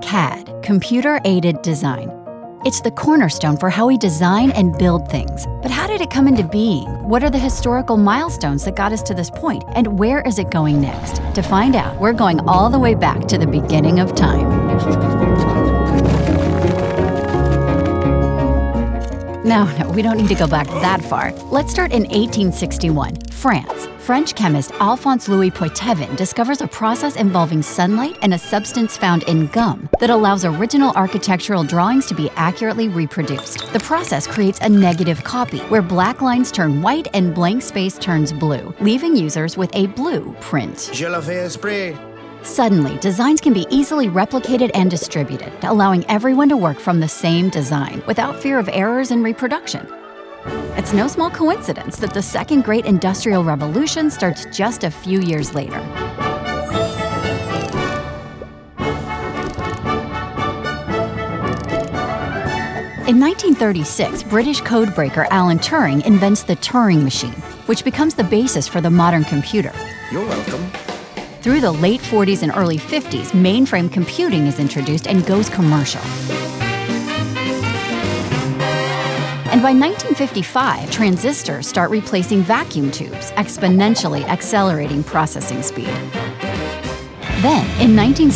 CAD, computer-aided design. It's the cornerstone for how we design and build things. But how did it come into being? What are the historical milestones that got us to this point? And where is it going next? To find out, we're going all the way back to the beginning of time. No, we don't need to go back that far. Let's start in 1861, France. French chemist Alphonse Louis Poitevin discovers a process involving sunlight and a substance found in gum that allows original architectural drawings to be accurately reproduced. The process creates a negative copy, where black lines turn white and blank space turns blue, leaving users with a blue print. Je l'avais esprit. Suddenly, designs can be easily replicated and distributed, allowing everyone to work from the same design without fear of errors in reproduction. It's no small coincidence that the Second Great Industrial Revolution starts just a few years later. In 1936, British codebreaker Alan Turing invents the Turing machine, which becomes the basis for the modern computer. You're welcome. Through the late 40s and early 50s, mainframe computing is introduced and goes commercial. And by 1955, transistors start replacing vacuum tubes, exponentially accelerating processing speed. Then, in